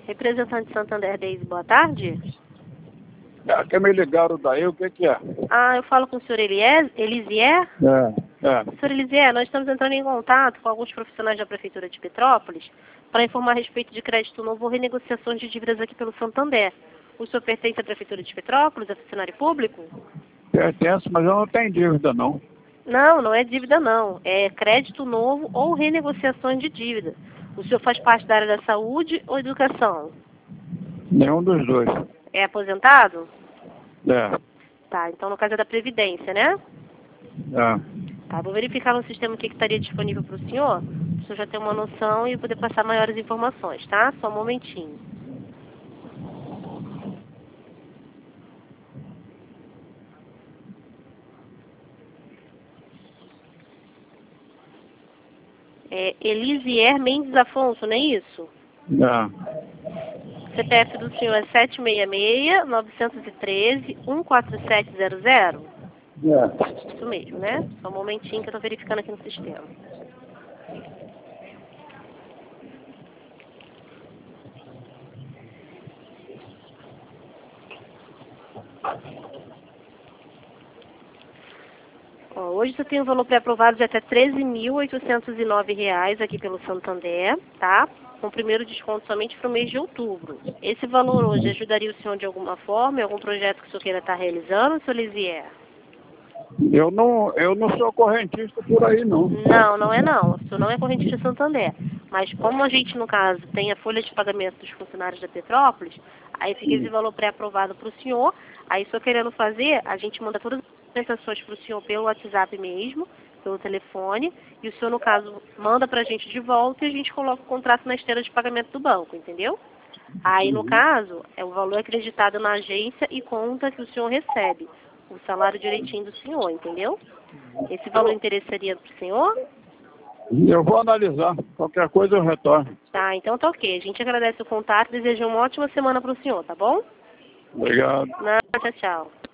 Representante Santander Daisy, boa tarde. Que me ligaram daí, o que é? Ah, eu falo com o senhor Elisier? Senhor Elisier, nós estamos entrando em contato com alguns profissionais da Prefeitura de Petrópolis para informar a respeito de crédito novo ou renegociações de dívidas aqui pelo Santander. O senhor pertence à Prefeitura de Petrópolis, é funcionário público? Pertence, mas eu não tenho dívida, não. Não, não é dívida não. É crédito novo ou renegociações de dívida. O senhor faz parte da área da saúde ou educação? Nenhum dos dois. É aposentado? É. Tá, então no caso é da Previdência, né? Tá, vou verificar no sistema o que estaria disponível para o senhor já ter uma noção e poder passar maiores informações, tá? Só um momentinho. É Elisier Mendes Afonso, não é isso? CPF do senhor é 766-913-14700? Isso mesmo, né? Só um momentinho que eu estou verificando aqui no sistema. Ó, hoje você tem um valor pré-aprovado de até R$ 13.809 aqui pelo Santander, tá? Com o primeiro desconto somente para o mês de outubro. Esse valor hoje ajudaria o senhor de alguma forma em algum projeto que o senhor queira estar realizando, senhor Elisier? Eu não sou correntista por aí, não. Não, não é não. O senhor não é correntista Santander. Mas como a gente, no caso, tem a folha de pagamento dos funcionários da Petrópolis, aí fica esse valor pré-aprovado para o senhor. Aí, se eu querendo fazer, a gente manda todas as documentações para o senhor pelo WhatsApp mesmo, pelo telefone, e o senhor, no caso, manda para a gente de volta e a gente coloca o contrato na esteira de pagamento do banco, entendeu? Aí, no caso, o valor é acreditado na agência e conta que o senhor recebe o salário direitinho do senhor, entendeu? Esse valor interessaria para o senhor? Eu vou analisar. Qualquer coisa eu retorno. Tá, então tá ok. A gente agradece o contato e deseja uma ótima semana para o senhor, tá bom? Obrigado. Não, tchau, tchau.